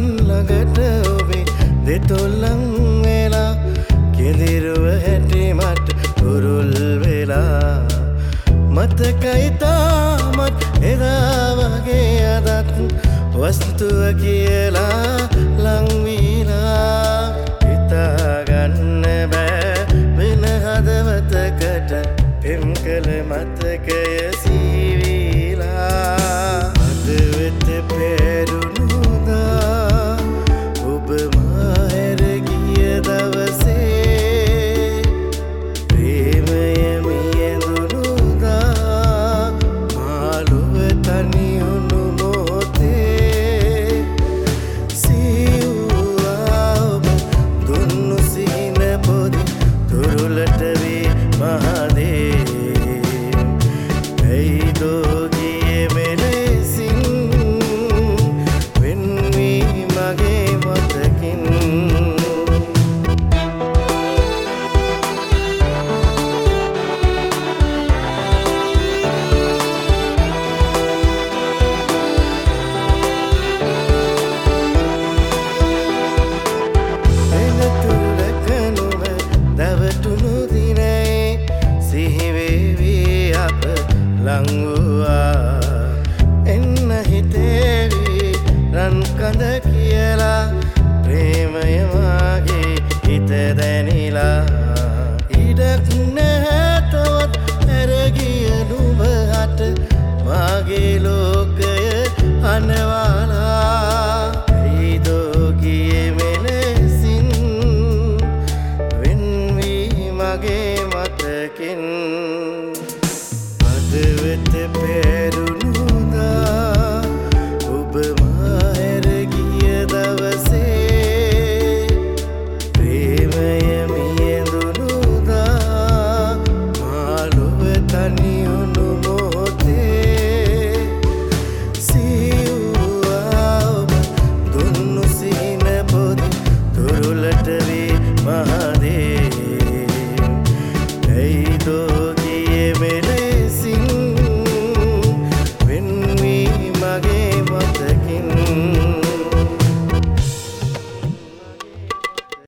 ළඟට ඔබේ දෙතොල්ලන් වෙලා කෙඳිරුව හැටි මට පුරුල් වෙලා මතකයි තාමත් එදා වගේ අදත් වස්තුව කියලා ලං වීලා හිතාගන්න බෑ වෙන හදවතකට පෙම් කළ මතකය සීවීලා අද වෙත පෙරුණුදා ඔබ මාහැර ගිය දවසේ ප්‍රේමය මියඳුනුදා මාළුව තනි වුණු මොහොතේ සිව්වා ඔබ දුන්නු සිහින පොදි තුරුලට වී මහදේ ඇයිදෝ ගියේ මෙලෙසින් වෙන් වී මගේ මතකින් ලංවුවා එන්න හිතේවි රන් කඳකි